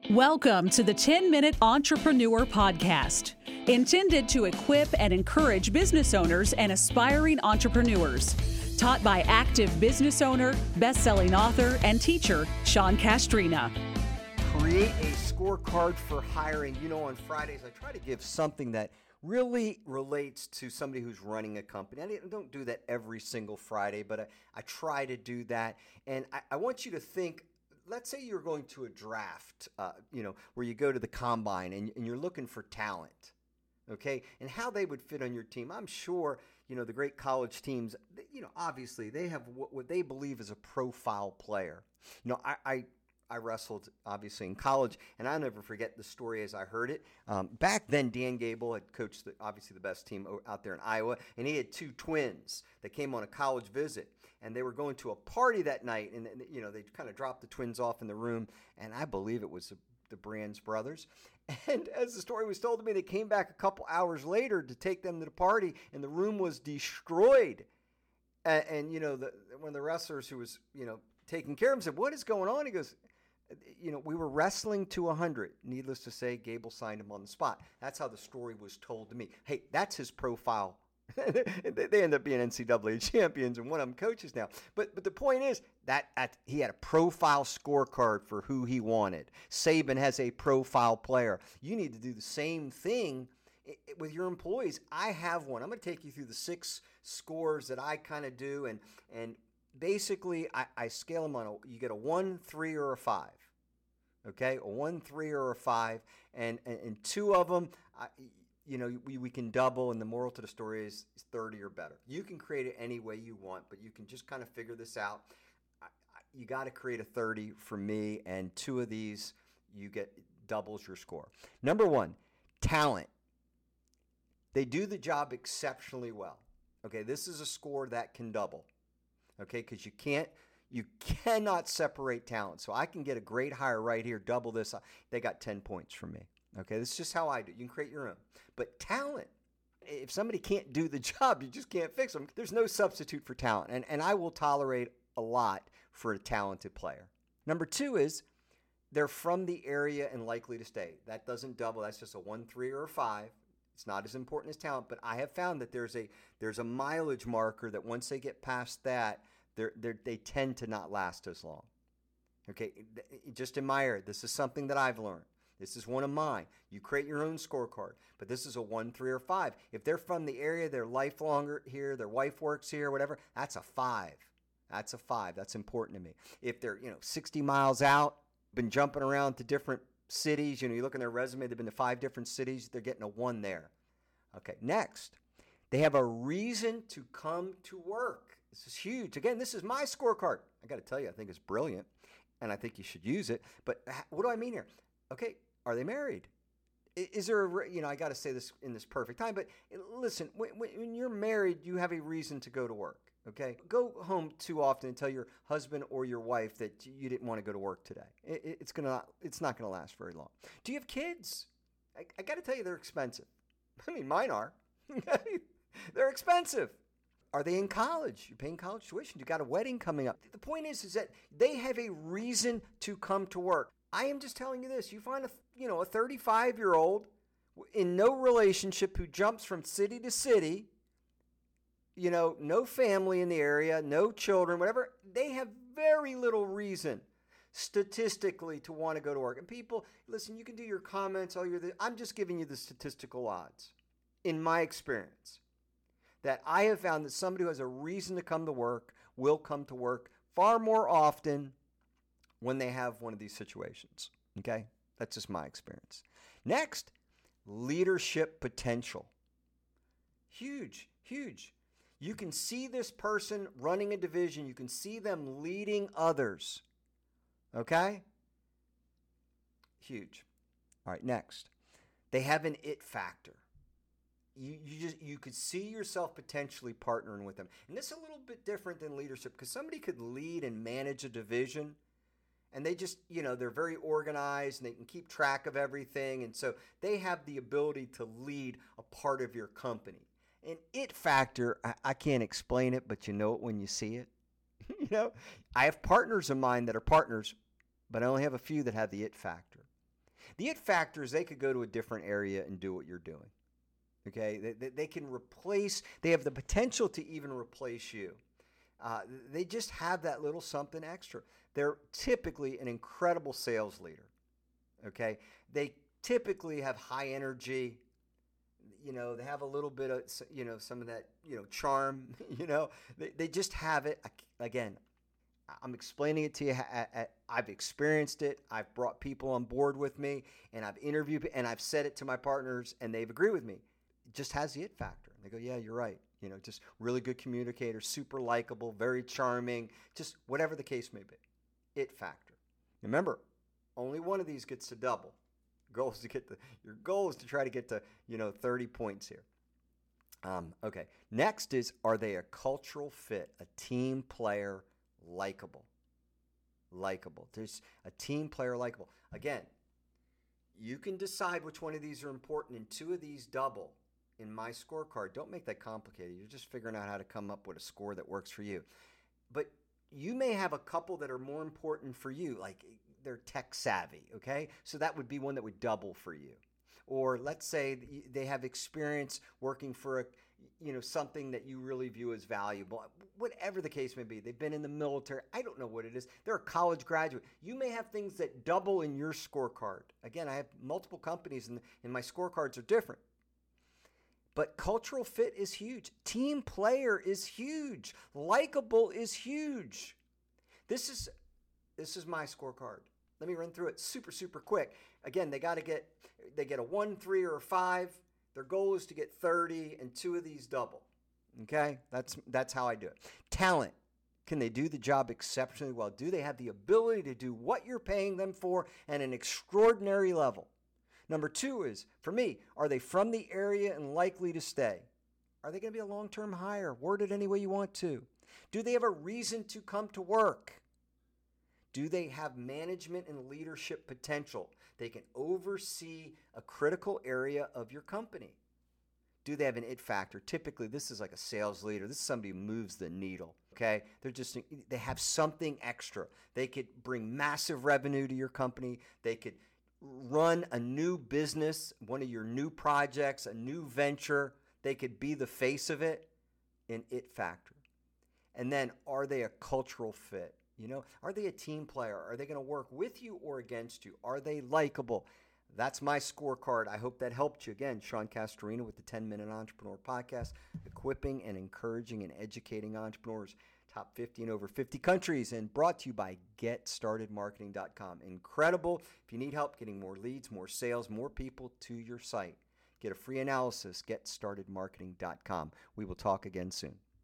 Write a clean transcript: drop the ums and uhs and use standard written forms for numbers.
Welcome to the 10-Minute Entrepreneur Podcast, intended to equip and encourage business owners and aspiring entrepreneurs. Taught by active business owner, best-selling author, and teacher, Sean Castrina. Create a scorecard for hiring. You know, on Fridays, I try to give something that really relates to somebody who's running a company. I don't do that every single Friday, but I try to do that. And I want you to think, let's say you're going to a draft, where you go to the combine and you're looking for talent, okay? And how they would fit on your team. I'm sure, the great college teams, obviously they have what they believe is a profile player. I wrestled, obviously, in college, and I'll never forget the story as I heard it. Back then, Dan Gable had coached, obviously, the best team out there in Iowa, and he had two twins that came on a college visit, and they were going to a party that night, and they kind of dropped the twins off in the room, and I believe it was the Brands brothers. And as the story was told to me, they came back a couple hours later to take them to the party, and the room was destroyed. And one of the wrestlers who was, taking care of him said, "What is going on?" He goes, we were wrestling to 100. Needless to say, Gable signed him on the spot. That's how the story was told to me. Hey, that's his profile. They end up being NCAA champions, and one of them coaches now. But the point is that he had a profile scorecard for who he wanted. Saban has a profile player. You need to do the same thing with your employees. I have one. I'm going to take you through the 6 scores that I kind of do, and basically, I scale them on you get a 1, 3, or a 5. Okay, a 1, 3, or a 5, and 2 of them, we can double. And the moral to the story is 30 or better. You can create it any way you want, but you can just kind of figure this out. You got to create a 30 for me, and 2 of these you get doubles your score. Number 1, talent. They do the job exceptionally well. Okay, this is a score that can double. Okay, because you cannot separate talent. So I can get a great hire right here, double this. They got 10 points from me. Okay, this is just how I do. You can create your own. But talent, if somebody can't do the job, you just can't fix them. There's no substitute for talent. And I will tolerate a lot for a talented player. Number 2 is they're from the area and likely to stay. That doesn't double. That's just a 1, 3, or a 5. It's not as important as talent, but I have found that there's a mileage marker that once they get past that, they tend to not last as long. Okay, just in my area, this is something that I've learned. This is one of mine. You create your own scorecard, but this is a 1, 3, or 5. If they're from the area, they're lifelong here, their wife works here, whatever, that's a 5. That's a 5. That's important to me. If they're 60 miles out, been jumping around to different cities, you look in their resume, they've been to 5 different cities, they're getting a 1 there. Okay, next, they have a reason to come to work. This is huge. Again, this is my scorecard. I got to tell you, I think it's brilliant, and I think you should use it. But what do I mean here? Okay, are they married? Is there I got to say this in this perfect time, but listen, when you're married, you have a reason to go to work. Okay, go home too often and tell your husband or your wife that you didn't want to go to work today. It's not gonna last very long. Do you have kids? I got to tell you, they're expensive. I mean, mine are. They're expensive. Are they in college? You're paying college tuition. You got a wedding coming up. The point is that they have a reason to come to work. I am just telling you this. You find a 35-year-old in no relationship who jumps from city to city, no family in the area, no children, whatever. They have very little reason statistically to want to go to work. And people, listen, you can do your comments all year. I'm just giving you the statistical odds in my experience. That I have found that somebody who has a reason to come to work will come to work far more often when they have one of these situations. Okay? That's just my experience. Next, leadership potential. Huge, huge. You can see this person running a division. You can see them leading others. Okay? Huge. All right, next. They have an it factor. You could see yourself potentially partnering with them. And this is a little bit different than leadership because somebody could lead and manage a division and they just, they're very organized and they can keep track of everything. And so they have the ability to lead a part of your company. And it factor, I can't explain it, but you know it when you see it. I have partners of mine that are partners, but I only have a few that have the it factor. The it factor is they could go to a different area and do what you're doing. Okay, they can replace, they have the potential to even replace you. They just have that little something extra. They're typically an incredible sales leader. Okay, they typically have high energy. They have a little bit of, some of that, charm. They just have it. Again, I'm explaining it to you. I've experienced it. I've brought people on board with me, and I've interviewed, and I've said it to my partners, and they've agreed with me. It just has the it factor. And they go, yeah, you're right. Just really good communicator, super likable, very charming, just whatever the case may be. It factor. Remember, only one of these gets to double. Your goal is to try to get to 30 points here. Okay. Next is, are they a cultural fit, a team player, likable? There's a team player, likable. Again, you can decide which one of these are important, and 2 of these double in my scorecard. Don't make that complicated. You're just figuring out how to come up with a score that works for you. But you may have a couple that are more important for you, like they're tech savvy, okay? So that would be one that would double for you. Or let's say they have experience working for something that you really view as valuable. Whatever the case may be. They've been in the military. I don't know what it is. They're a college graduate. You may have things that double in your scorecard. Again, I have multiple companies and my scorecards are different. But cultural fit is huge. Team player is huge. Likable is huge. This is my scorecard. Let me run through it super, super quick. Again, they get a 1, 3, or a 5. Their goal is to get 30, and 2 of these double. Okay? That's how I do it. Talent. Can they do the job exceptionally well? Do they have the ability to do what you're paying them for at an extraordinary level? Number 2 is, for me, are they from the area and likely to stay? Are they going to be a long-term hire? Word it any way you want to. Do they have a reason to come to work? Do they have management and leadership potential? They can oversee a critical area of your company. Do they have an it factor? Typically, this is like a sales leader. This is somebody who moves the needle, okay? They have something extra. They could bring massive revenue to your company. They could run a new business, one of your new projects, a new venture. They could be the face of it, an it factor. And then, are they a cultural fit? Are they a team player? Are they going to work with you or against you? Are they likable? That's my scorecard. I hope that helped you. Again, Sean Castorina with the 10-Minute Entrepreneur Podcast, equipping and encouraging and educating entrepreneurs, top 50 in over 50 countries, and brought to you by GetStartedMarketing.com. Incredible. If you need help getting more leads, more sales, more people to your site, get a free analysis, GetStartedMarketing.com. We will talk again soon.